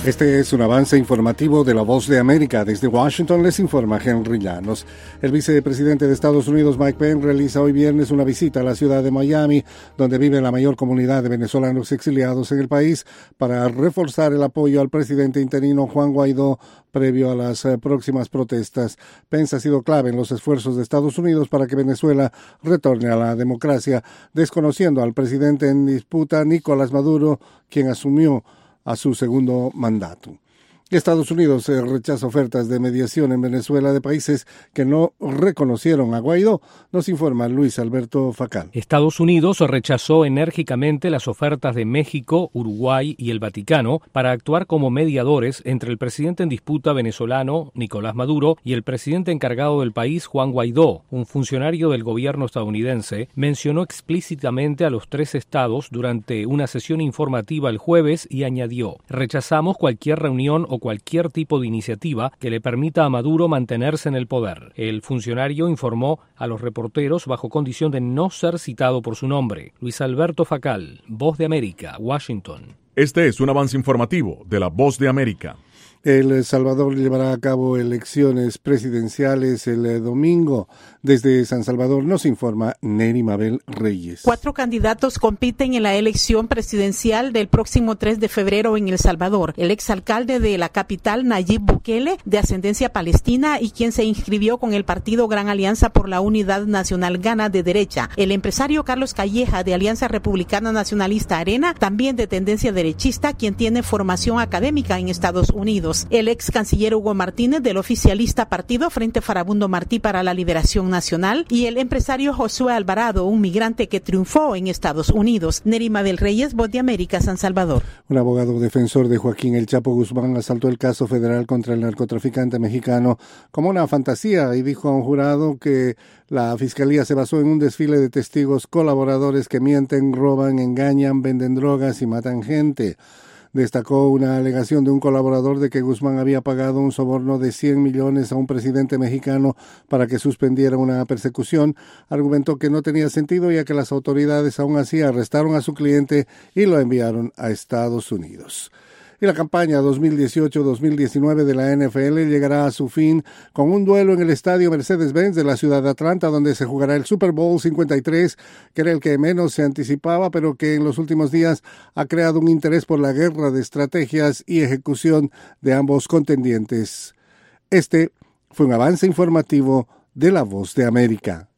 Este es un avance informativo de La Voz de América. Desde Washington les informa Henry Llanos. El vicepresidente de Estados Unidos, Mike Pence, realiza hoy viernes una visita a la ciudad de Miami, donde vive la mayor comunidad de venezolanos exiliados en el país, para reforzar el apoyo al presidente interino Juan Guaidó previo a las próximas protestas. Pence ha sido clave en los esfuerzos de Estados Unidos para que Venezuela retorne a la democracia, desconociendo al presidente en disputa, Nicolás Maduro, quien asumió a su segundo mandato. Estados Unidos rechaza ofertas de mediación en Venezuela de países que no reconocieron a Guaidó, nos informa Luis Alberto Facal. Estados Unidos rechazó enérgicamente las ofertas de México, Uruguay y el Vaticano para actuar como mediadores entre el presidente en disputa venezolano, Nicolás Maduro, y el presidente encargado del país, Juan Guaidó. Un funcionario del gobierno estadounidense mencionó explícitamente a los tres estados durante una sesión informativa el jueves y añadió: rechazamos cualquier reunión o cualquier tipo de iniciativa que le permita a Maduro mantenerse en el poder. El funcionario informó a los reporteros bajo condición de no ser citado por su nombre. Luis Alberto Facal, Voz de América, Washington. Este es un avance informativo de La Voz de América. El Salvador llevará a cabo elecciones presidenciales el domingo. Desde San Salvador nos informa Neri Mabel Reyes. 4 candidatos compiten en la elección presidencial del próximo 3 de febrero en El Salvador. El exalcalde de la capital, Nayib Bukele, de ascendencia palestina y quien se inscribió con el partido Gran Alianza por la Unidad Nacional Gana de derecha. El empresario Carlos Calleja, de Alianza Republicana Nacionalista Arena, también de tendencia derechista, quien tiene formación académica en Estados Unidos. El ex canciller Hugo Martínez, del oficialista partido Frente Farabundo Martí para la Liberación Nacional, y el empresario Josué Alvarado, un migrante que triunfó en Estados Unidos. Neri Mabel Reyes, Voz de América, San Salvador. Un abogado defensor de Joaquín El Chapo Guzmán asaltó el caso federal contra el narcotraficante mexicano como una fantasía y dijo a un jurado que la fiscalía se basó en un desfile de testigos colaboradores que mienten, roban, engañan, venden drogas y matan gente. Destacó una alegación de un colaborador de que Guzmán había pagado un soborno de 100 millones a un presidente mexicano para que suspendiera una persecución. Argumentó que no tenía sentido, ya que las autoridades aún así arrestaron a su cliente y lo enviaron a Estados Unidos. Y la campaña 2018-2019 de la NFL llegará a su fin con un duelo en el estadio Mercedes-Benz de la ciudad de Atlanta, donde se jugará el Super Bowl 53, que era el que menos se anticipaba, pero que en los últimos días ha creado un interés por la guerra de estrategias y ejecución de ambos contendientes. Este fue un avance informativo de La Voz de América.